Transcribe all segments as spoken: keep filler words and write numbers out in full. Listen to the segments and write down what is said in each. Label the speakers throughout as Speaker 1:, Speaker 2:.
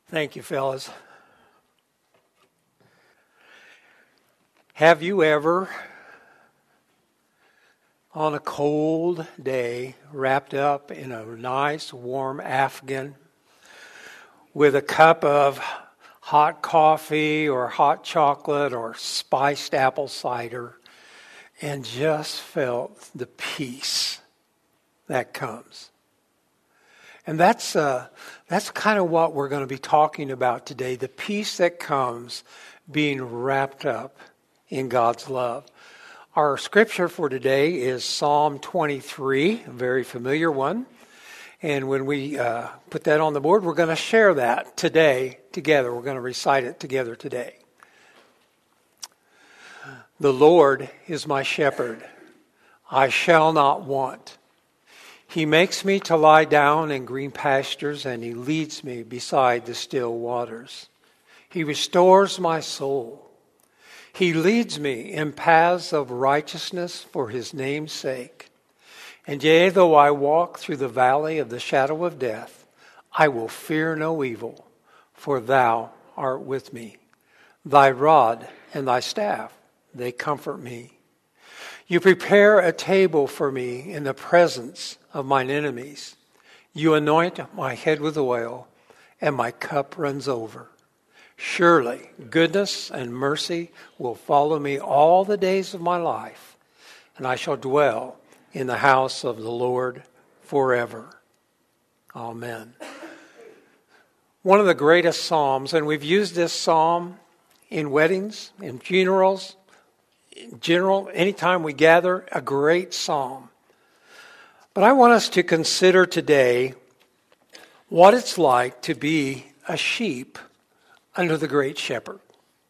Speaker 1: Thank you, fellas. Have you ever, on a cold day, wrapped up in a nice warm Afghan with a cup of hot coffee or hot chocolate or spiced apple cider and just felt the peace that comes? And that's uh, that's kind of what we're going to be talking about today, the peace that comes being wrapped up in God's love. Our scripture for today is Psalm twenty-three, a very familiar one. And when we uh, put that on the board, we're going to share that today together. We're going to recite it together today. The Lord is my shepherd. I shall not want. He makes me to lie down in green pastures, and He leads me beside the still waters. He restores my soul. He leads me in paths of righteousness for His name's sake. And yea, though I walk through the valley of the shadow of death, I will fear no evil, for Thou art with me. Thy rod and Thy staff, they comfort me. You prepare a table for me in the presence of mine enemies. You anoint my head with oil, and my cup runs over. Surely goodness and mercy will follow me all the days of my life, and I shall dwell in the house of the Lord forever. Amen. One of the greatest psalms, and we've used this psalm in weddings, in funerals, in general, anytime we gather, a great psalm. But I want us to consider today what it's like to be a sheep under the great shepherd.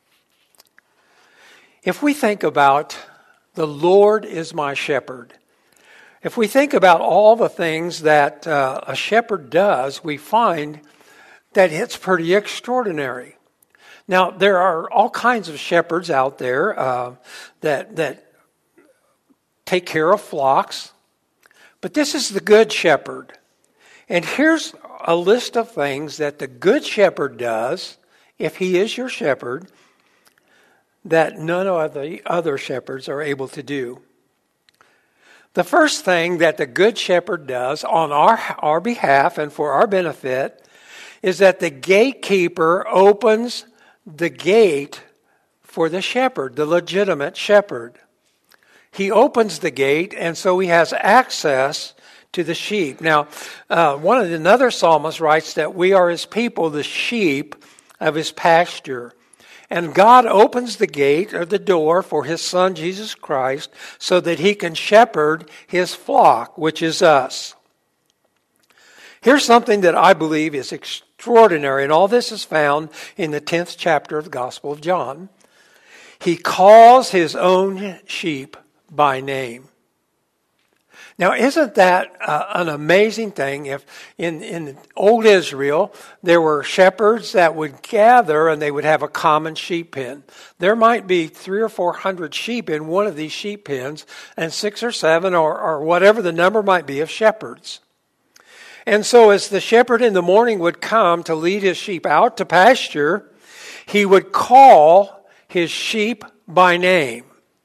Speaker 1: If we think about the Lord is my shepherd, if we think about all the things that uh, a shepherd does, we find that it's pretty extraordinary. Now, there are all kinds of shepherds out there uh, that that take care of flocks, but this is the good shepherd. And here's a list of things that the good shepherd does, if he is your shepherd, that none of the other shepherds are able to do. The first thing that the good shepherd does on our, our behalf and for our benefit is that the gatekeeper opens the gate for the shepherd, the legitimate shepherd. He opens the gate, and so he has access to the sheep. Now, uh, one of the, another psalmist writes that we are His people, the sheep of His pasture. And God opens the gate or the door for His Son, Jesus Christ, so that He can shepherd His flock, which is us. Here's something that I believe is extraordinary, and all this is found in the tenth chapter of the Gospel of John. He calls His own sheep by name. Now, isn't that uh, an amazing thing? If in, in old Israel, there were shepherds that would gather and they would have a common sheep pen. There might be three or four hundred sheep in one of these sheep pens, and six or seven or, or whatever the number might be of shepherds. And so as the shepherd in the morning would come to lead his sheep out to pasture, he would call his sheep by name.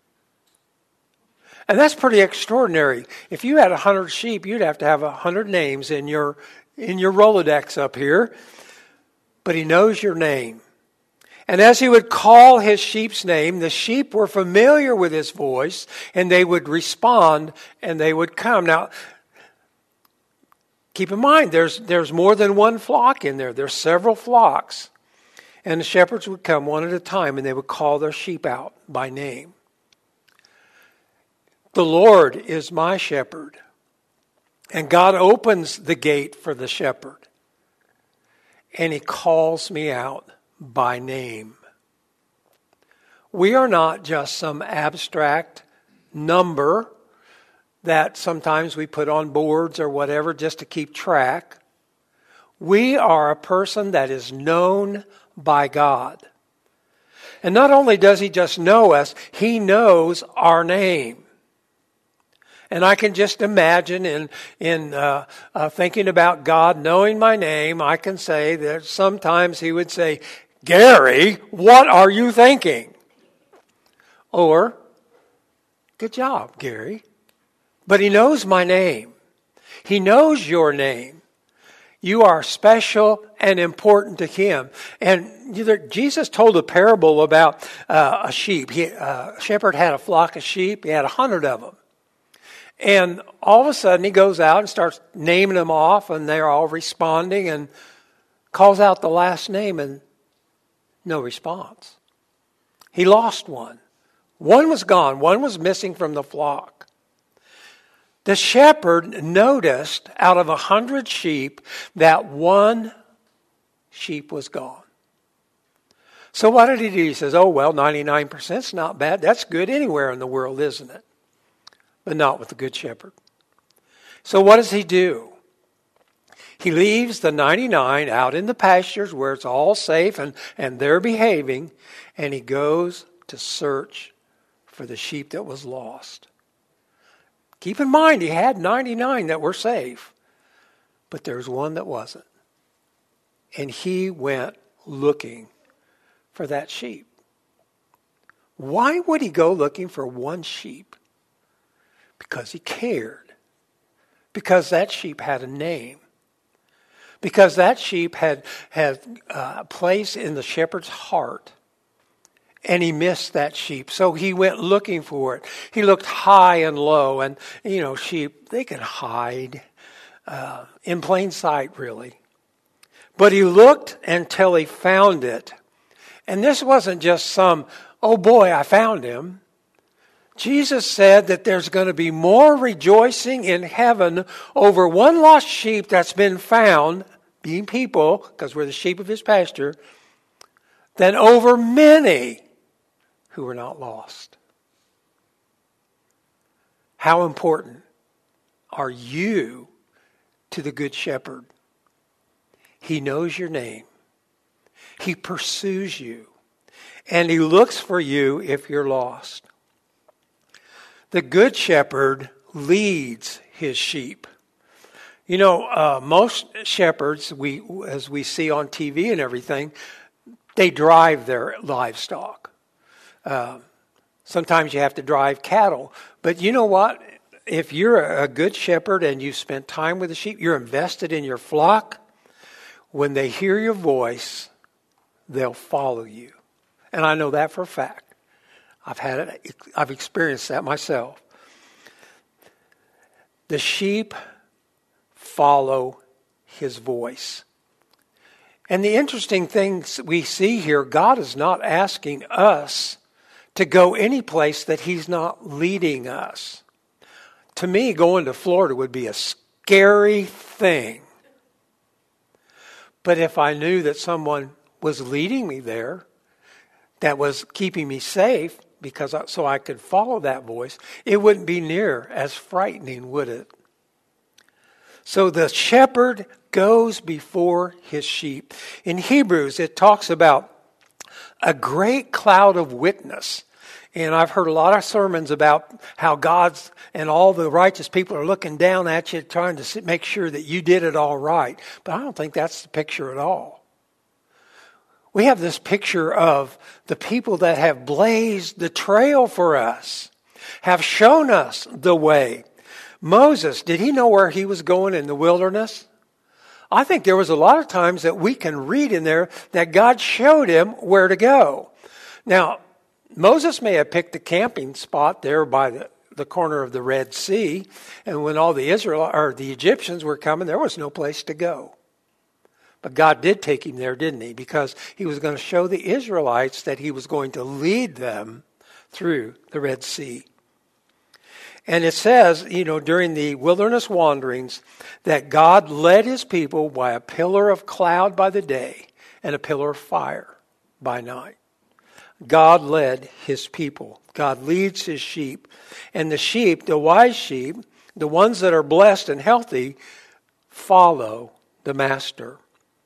Speaker 1: And that's pretty extraordinary. If you had a hundred sheep, you'd have to have a hundred names in your in your Rolodex up here. But He knows your name. And as He would call His sheep's name, the sheep were familiar with His voice, and they would respond, and they would come. Now, keep in mind, there's there's more than one flock in there. There's several flocks. And the shepherds would come one at a time, and they would call their sheep out by name. The Lord is my shepherd. And God opens the gate for the shepherd. And He calls me out by name. We are not just some abstract number that sometimes we put on boards or whatever just to keep track. We are a person that is known by God. And not only does He just know us, He knows our name. And I can just imagine in, in uh, uh, thinking about God knowing my name, I can say that sometimes he would say, Gary, what are you thinking? Or, good job, Gary. But he knows my name. He knows your name. You are special and important to him. And Jesus told a parable about uh, a sheep. He, uh, a shepherd had a flock of sheep. He had a hundred of them. And all of a sudden he goes out and starts naming them off, and they're all responding, and calls out the last name, and no response. He lost one. One was gone. One was missing from the flock. The shepherd noticed out of a hundred sheep that one sheep was gone. So what did he do? He says, oh, well, ninety-nine percent is not bad. That's good anywhere in the world, isn't it? But not with the good shepherd. So what does he do? He leaves the ninety-nine out in the pastures where it's all safe and, and they're behaving, and he goes to search for the sheep that was lost. Keep in mind, he had ninety-nine that were safe, but there's one that wasn't. And he went looking for that sheep. Why would he go looking for one sheep? Because he cared. Because that sheep had a name. Because that sheep had, had a place in the shepherd's heart. And he missed that sheep. So he went looking for it. He looked high and low. And, you know, sheep, they can hide uh, in plain sight, really. But he looked until he found it. And this wasn't just some, oh boy, I found him. Jesus said that there's going to be more rejoicing in heaven over one lost sheep that's been found, being people, because we're the sheep of his pasture, than over many who were not lost. How important are you to the Good Shepherd? He knows your name. He pursues you. And he looks for you if you're lost. The Good Shepherd leads his sheep. You know, uh, most shepherds, we as we see on T V and everything, they drive their livestock. Uh, sometimes you have to drive cattle. But you know what? If you're a good shepherd and you've spent time with the sheep, you're invested in your flock, when they hear your voice, they'll follow you. And I know that for a fact. I've had it, I've experienced that myself. The sheep follow his voice. And the interesting things we see here, God is not asking us to go any place that he's not leading us. To me, going to Florida would be a scary thing. But if I knew that someone was leading me there, that was keeping me safe, because I, so I could follow that voice, it wouldn't be near as frightening, would it? So the shepherd goes before his sheep. In Hebrews, it talks about a great cloud of witness. And I've heard a lot of sermons about how God's and all the righteous people are looking down at you, trying to make sure that you did it all right. But I don't think that's the picture at all. We have this picture of the people that have blazed the trail for us, have shown us the way. Moses, did he know where he was going in the wilderness? I think there was a lot of times that we can read in there that God showed him where to go. Now, Moses may have picked a camping spot there by the, the corner of the Red Sea, and when all the Israel or the Egyptians were coming, there was no place to go. But God did take him there, didn't he? Because he was going to show the Israelites that he was going to lead them through the Red Sea. And it says, you know, during the wilderness wanderings, that God led his people by a pillar of cloud by the day and a pillar of fire by night. God led his people. God leads his sheep. And the sheep, the wise sheep, the ones that are blessed and healthy, follow the master.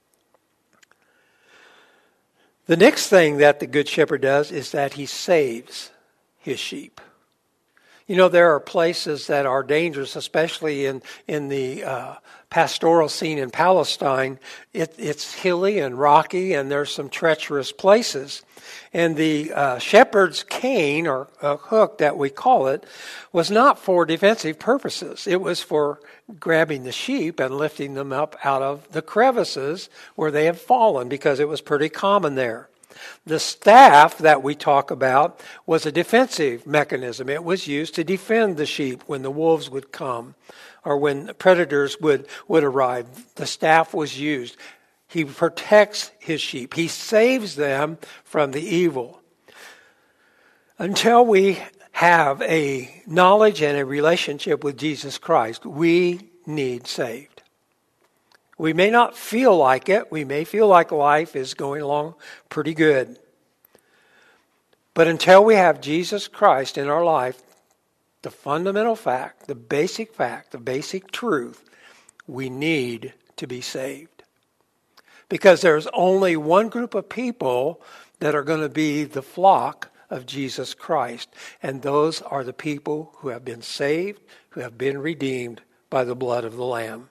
Speaker 1: The next thing that the Good Shepherd does is that he saves his sheep. You know, there are places that are dangerous, especially in, in the uh, pastoral scene in Palestine. It, it's hilly and rocky, and there's some treacherous places. And the uh, shepherd's cane, or uh, hook that we call it, was not for defensive purposes. It was for grabbing the sheep and lifting them up out of the crevices where they had fallen, because it was pretty common there. The staff that we talk about was a defensive mechanism. It was used to defend the sheep when the wolves would come or when predators would, would arrive. The staff was used. He protects his sheep. He saves them from the evil. Until we have a knowledge and a relationship with Jesus Christ, we need saved. We may not feel like it. We may feel like life is going along pretty good. But until we have Jesus Christ in our life, the fundamental fact, the basic fact, the basic truth, we need to be saved. Because there's only one group of people that are going to be the flock of Jesus Christ. And those are the people who have been saved, who have been redeemed by the blood of the Lamb.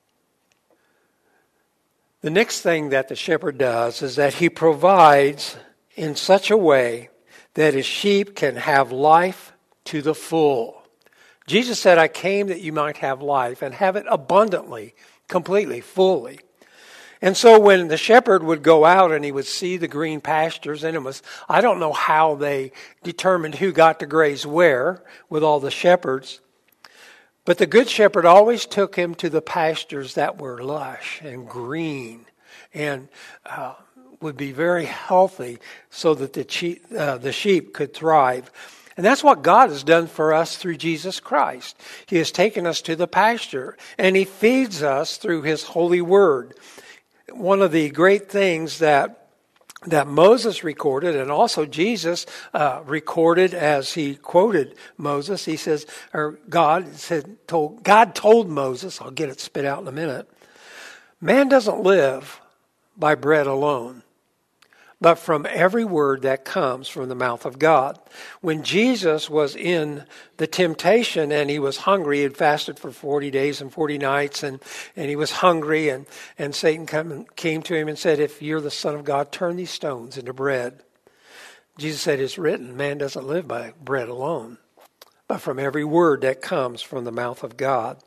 Speaker 1: The next thing that the shepherd does is that he provides in such a way that his sheep can have life to the full. Jesus said, I came that you might have life and have it abundantly, completely, fully. And so when the shepherd would go out and he would see the green pastures, and it was, I don't know how they determined who got to graze where with all the shepherds, but the good shepherd always took him to the pastures that were lush and green and uh, would be very healthy so that the sheep, uh, the sheep could thrive. And that's what God has done for us through Jesus Christ. He has taken us to the pasture, and he feeds us through his holy word. One of the great things that that Moses recorded, and also Jesus uh, recorded as he quoted Moses. He says, or God said, told God told Moses, I'll get it spit out in a minute, man doesn't live by bread alone, but from every word that comes from the mouth of God. When Jesus was in the temptation and he was hungry, he had fasted for forty days and forty nights, and, and he was hungry, and, and Satan come, came to him and said, if you're the Son of God, turn these stones into bread. Jesus said, it's written, man doesn't live by bread alone, but from every word that comes from the mouth of God.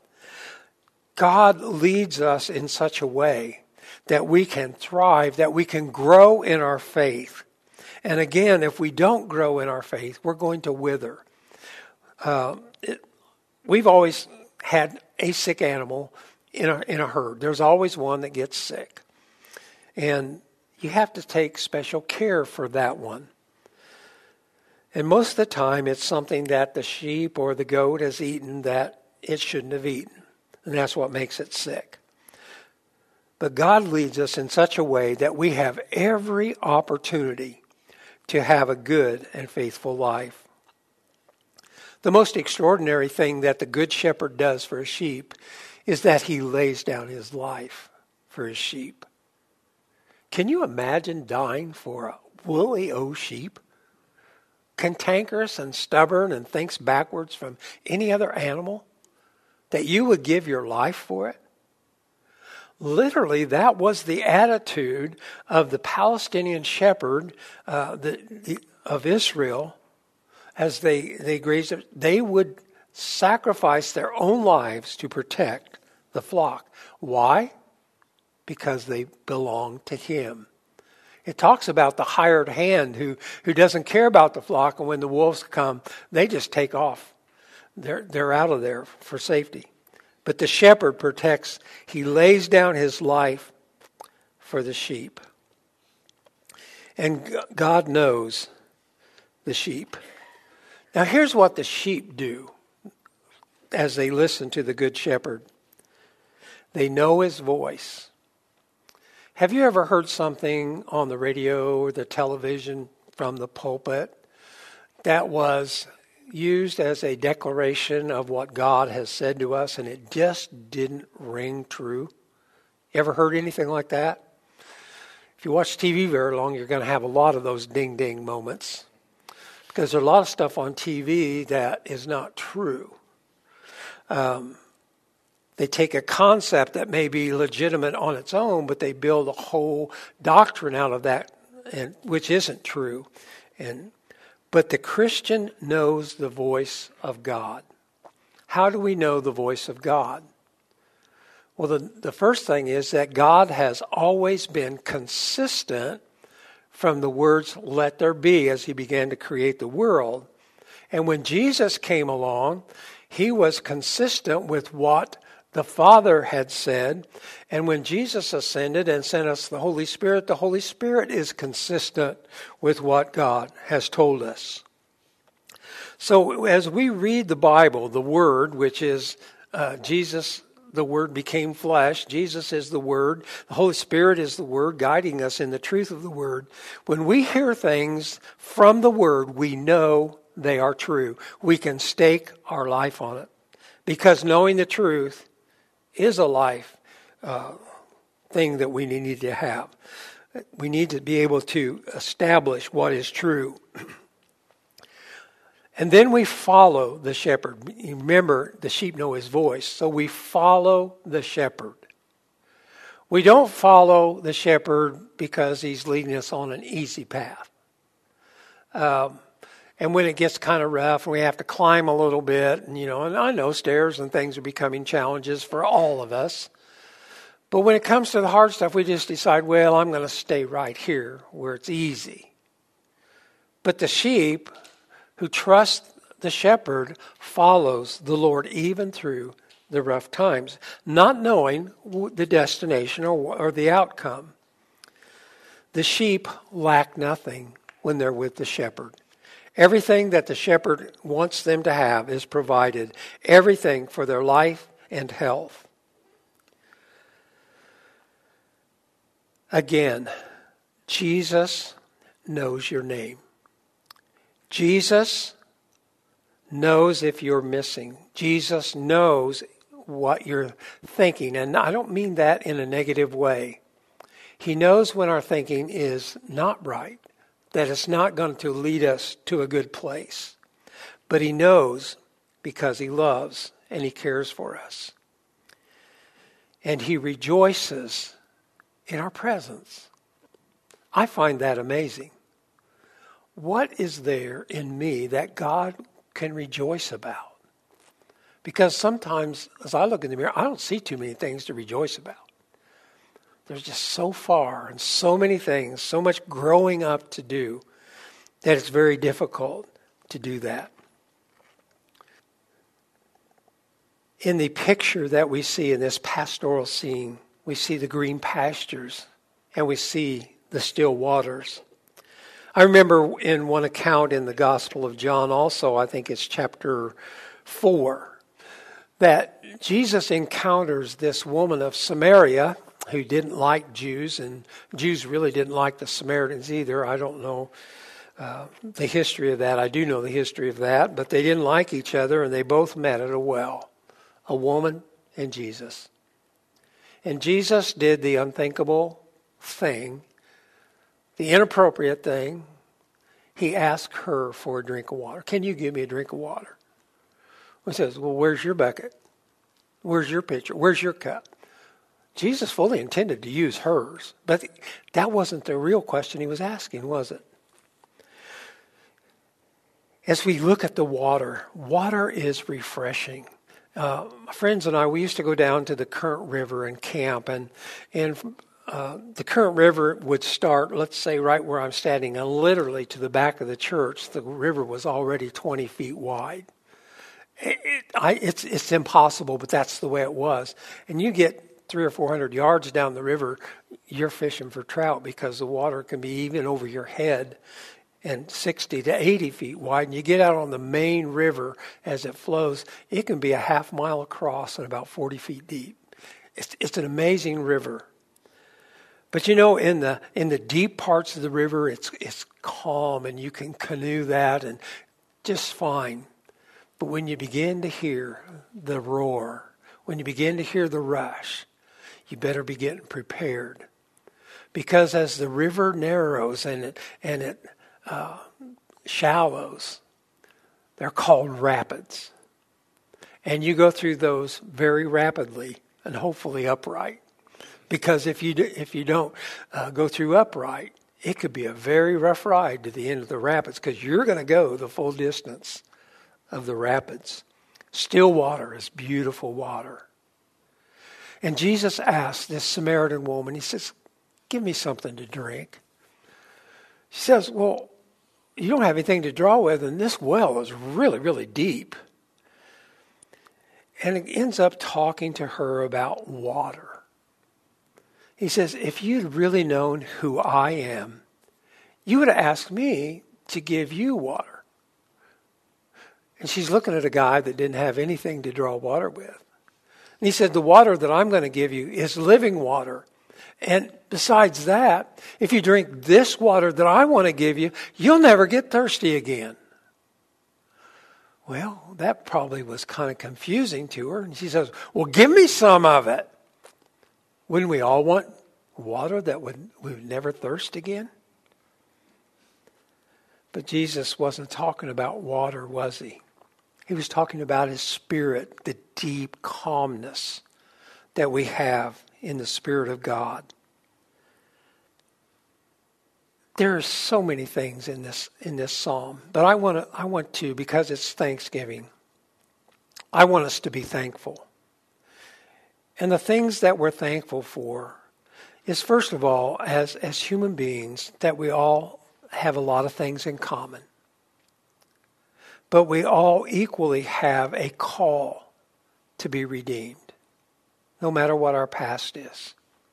Speaker 1: God leads us in such a way that we can thrive, that we can grow in our faith. And again, if we don't grow in our faith, we're going to wither. Uh, it, we've always had a sick animal in a, in a herd. There's always one that gets sick. And you have to take special care for that one. And most of the time, it's something that the sheep or the goat has eaten that it shouldn't have eaten. And that's what makes it sick. But God leads us in such a way that we have every opportunity to have a good and faithful life. The most extraordinary thing that the Good Shepherd does for his sheep is that he lays down his life for his sheep. Can you imagine dying for a woolly old sheep? Cantankerous and stubborn and thinks backwards from any other animal? That you would give your life for it? Literally, that was the attitude of the Palestinian shepherd uh, the, the, of Israel as they, they grazed. They would sacrifice their own lives to protect the flock. Why? Because they belong to him. It talks about the hired hand who, who doesn't care about the flock, and when the wolves come, they just take off. They're, they're out of there for safety. But the shepherd protects. He lays down his life for the sheep. And God knows the sheep. Now here's what the sheep do as they listen to the Good Shepherd. They know his voice. Have you ever heard something on the radio or the television from the pulpit that was used as a declaration of what God has said to us, and it just didn't ring true? Ever heard anything like that? If you watch T V very long, you're going to have a lot of those ding-ding moments. Because there's a lot of stuff on T V that is not true. Um, they take a concept that may be legitimate on its own, but they build a whole doctrine out of that, and which isn't true. And but the Christian knows the voice of God. How do we know the voice of God? Well, the, the first thing is that God has always been consistent from the words, "let there be," as he began to create the world. And when Jesus came along, he was consistent with what the Father had said. And when Jesus ascended and sent us the Holy Spirit, the Holy Spirit is consistent with what God has told us. So as we read the Bible, the Word, which is uh, Jesus, the Word became flesh. Jesus is the Word. The Holy Spirit is the Word, guiding us in the truth of the Word. When we hear things from the Word, we know they are true. We can stake our life on it. Because knowing the truth is a life uh, thing that we need to have. We need to be able to establish what is true. And then we follow the shepherd. Remember, the sheep know his voice, so we follow the shepherd. We don't follow the shepherd because he's leading us on an easy path. Um, and when it gets kind of rough and we have to climb a little bit, and you know, and I know stairs and things are becoming challenges for all of us. But when it comes to the hard stuff, we just decide, well, I'm going to stay right here where it's easy. But the sheep who trusts the shepherd follows the Lord even through the rough times, not knowing the destination or, or the outcome. The sheep lack nothing when they're with the shepherd. Everything that the shepherd wants them to have is provided. Everything for their life and health. Again, Jesus knows your name. Jesus knows if you're missing. Jesus knows what you're thinking. And I don't mean that in a negative way. He knows when our thinking is not right, that it's not going to lead us to a good place. But he knows because he loves and he cares for us. And he rejoices in our presence. I find that amazing. What is there in me that God can rejoice about? Because sometimes, as I look in the mirror, I don't see too many things to rejoice about. There's just so far and so many things, so much growing up to do, that it's very difficult to do that. In the picture that we see in this pastoral scene, we see the green pastures and we see the still waters. I remember in one account in the Gospel of John also, I think it's chapter four, that Jesus encounters this woman of Samaria who didn't like Jews, and Jews really didn't like the Samaritans either. I don't know uh, the history of that. I do know the history of that, but they didn't like each other, and they both met at a well, a woman and Jesus. And Jesus did the unthinkable thing, the inappropriate thing. He asked her for a drink of water. Can you give me a drink of water? He says, well, where's your bucket? Where's your pitcher? Where's your cup? Jesus fully intended to use hers, but that wasn't the real question he was asking, was it? As we look at the water, water is refreshing. Uh, my friends and I, we used to go down to the Current River and camp, and and uh, the Current River would start, let's say, right where I'm standing, and literally to the back of the church. The river was already twenty feet wide. It, it, I, it's it's impossible, but that's the way it was. And you get three or four hundred yards down the river, you're fishing for trout because the water can be even over your head and sixty to eighty feet wide. And you get out on the main river as it flows, it can be a half mile across and about forty feet deep. It's it's an amazing river. But you know, in the in the deep parts of the river, it's it's calm and you can canoe that and just fine. But when you begin to hear the roar, when you begin to hear the rush, you better be getting prepared. Because as the river narrows and it and it uh, shallows. They're called rapids. And you go through those very rapidly and hopefully upright. Because if you do, if you don't uh, go through upright, it could be a very rough ride to the end of the rapids because you're going to go the full distance of the rapids. Still water is beautiful water. And Jesus asked this Samaritan woman, he says, give me something to drink. She says, well, you don't have anything to draw with, and this well is really, really deep. And it ends up talking to her about water. He says, if you'd really known who I am, you would have asked me to give you water. And she's looking at a guy that didn't have anything to draw water with. And he said, the water that I'm going to give you is living water. And besides that, if you drink this water that I want to give you, you'll never get thirsty again. Well, that probably was kind of confusing to her. And she says, well, give me some of it. Wouldn't we all want water that would we would never thirst again? But Jesus wasn't talking about water, was he? He was talking about his spirit, the deep calmness that we have in the Spirit of God. There are so many things in this in this psalm, but I want to I want to because it's Thanksgiving. I want us to be thankful. And the things that we're thankful for is, first of all, as, as human beings, that we all have a lot of things in common. But we all equally have a call to be redeemed, no matter what our past is.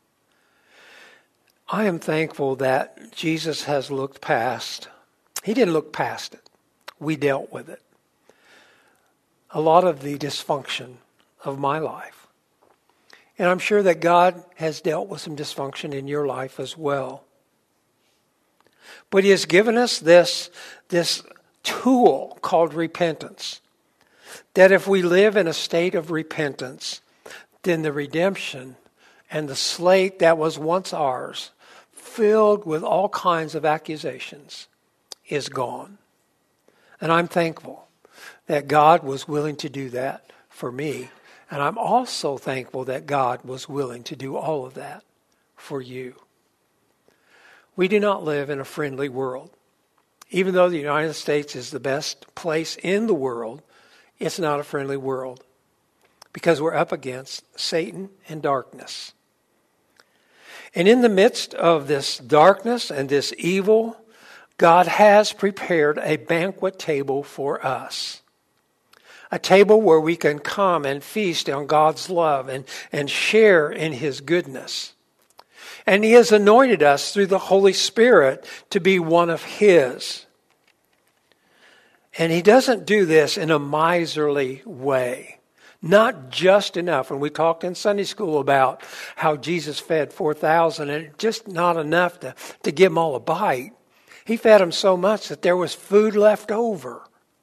Speaker 1: I am thankful that Jesus has looked past. He didn't look past it. We dealt with it. A lot of the dysfunction of my life. And I'm sure that God has dealt with some dysfunction in your life as well. But he has given us this, this tool called repentance. That if we live in a state of repentance, then the redemption and the slate that was once ours, filled with all kinds of accusations, is gone. And I'm thankful that God was willing to do that for me. And I'm also thankful that God was willing to do all of that for you. We do not live in a friendly world. Even though the United States is the best place in the world, it's not a friendly world because we're up against Satan and darkness. And in the midst of this darkness and this evil, God has prepared a banquet table for us. A table where we can come and feast on God's love and, and share in his goodness. And he has anointed us through the Holy Spirit to be one of his. And he doesn't do this in a miserly way. Not just enough. When we talked in Sunday school about how Jesus fed four thousand and just not enough to, to give them all a bite. He fed them so much that there was food left over.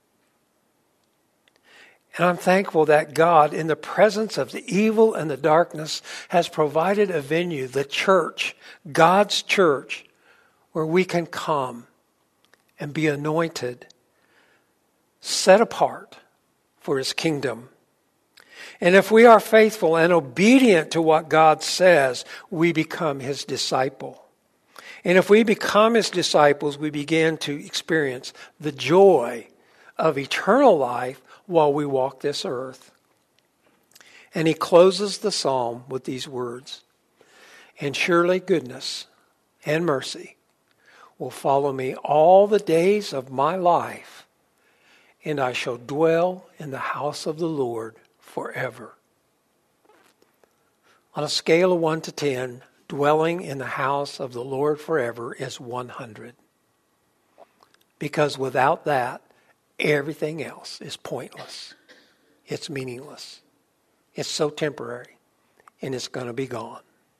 Speaker 1: And I'm thankful that God, in the presence of the evil and the darkness, has provided a venue, the church, God's church, where we can come and be anointed, set apart for his kingdom. And if we are faithful and obedient to what God says, we become his disciple. And if we become his disciples, we begin to experience the joy of eternal life while we walk this earth. And he closes the psalm with these words, and surely goodness and mercy will follow me all the days of my life, and I shall dwell in the house of the Lord forever. On a scale of one to ten, dwelling in the house of the Lord forever is one hundred. Because without that, everything else is pointless. It's meaningless. It's so temporary, and it's going to be gone.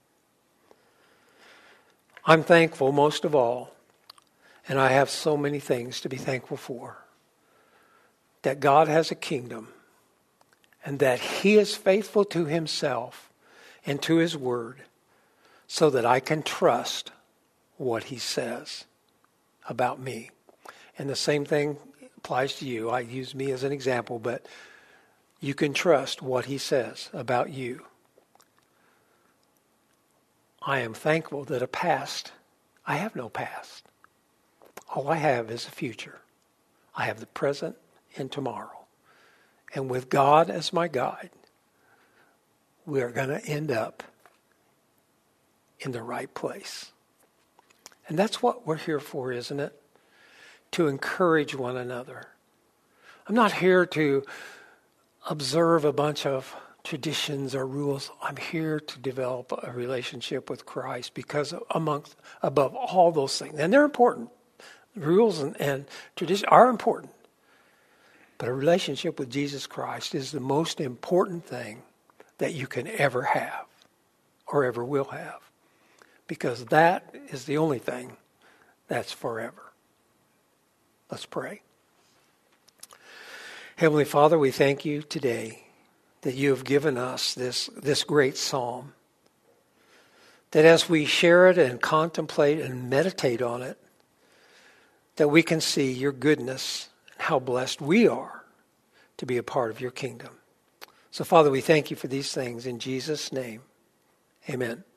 Speaker 1: I'm thankful most of all, and I have so many things to be thankful for, that God has a kingdom, and that he is faithful to himself and to his word, so that I can trust what he says about me. And the same thing applies to you. I use me as an example, but you can trust what he says about you. I am thankful that a past, I have no past. All I have is a future. I have the present and tomorrow. And with God as my guide, we are going to end up in the right place. And that's what we're here for, isn't it? To encourage one another. I'm not here to observe a bunch of traditions or rules. I'm here to develop a relationship with Christ, because amongst, above all those things, and they're important. Rules and, and traditions are important. But a relationship with Jesus Christ is the most important thing that you can ever have or ever will have. Because that is the only thing that's forever. Let's pray. Heavenly Father, we thank you today that you have given us this, this great psalm. That as we share it and contemplate and meditate on it, that we can see your goodness and how blessed we are to be a part of your kingdom. So, Father, we thank you for these things in Jesus' name. Amen.